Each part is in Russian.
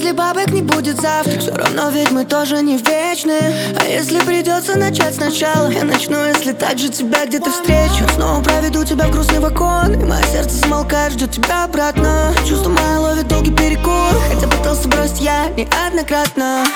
если бабок не будет завтра, все равно ведь мы тоже не вечны. А если придется начать сначала, я начну, если так же тебя где-то встречу. Снова проведу тебя в грустный вагон, и мое сердце смолкает, ждет тебя обратно. Чувство мое ловит долгий перекур, хотя пытался бросить я неоднократно.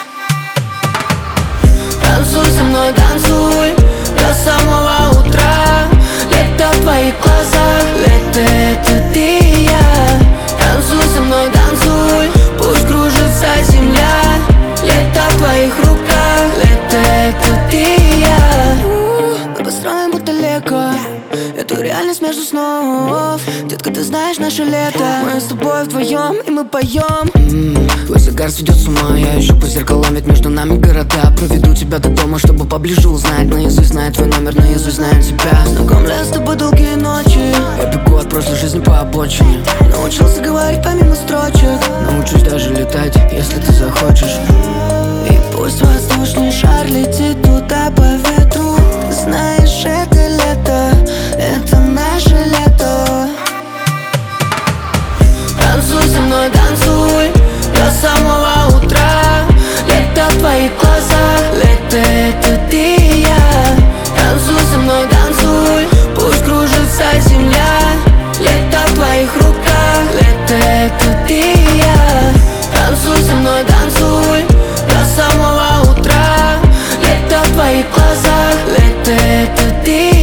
Танцуй со мной, танцуй до самого утра. Лето в твоих глазах, лето это ты и я. Танцуй со мной, танцуй, пусть кружится земля. Лето в твоих руках, лето это ты и я. Мы построим будто лего эту реальность между снов. Детка, ты знаешь наше лето, мы с тобой вдвоем и мы поем. Твой загар сведет с ума, я ищу по зеркалам, ведь между нами города. Проведу тебя до дома, чтобы поближе узнать. Наизусть знаю твой номер, наизусть знаю тебя. Знакомлюсь с тобой долгие ночи, я бегу от прошлой жизни по обочине. Научился говорить помимо строчек, научусь даже летать, если ты захочешь. И пусть воздушный шар летит туда по ветру. Ты знаешь, это лето, это наше лето. Танцуй со мной, танцуй до самого утра. Лето в твоих глазах, лето это ты и я. Танцуй со мной, танцуй, пусть кружится земля. Лето в твоих руках, лето это ты и я. Танцуй со мной, танцуй до самого утра. Лето в твоих глазах, лето это ты.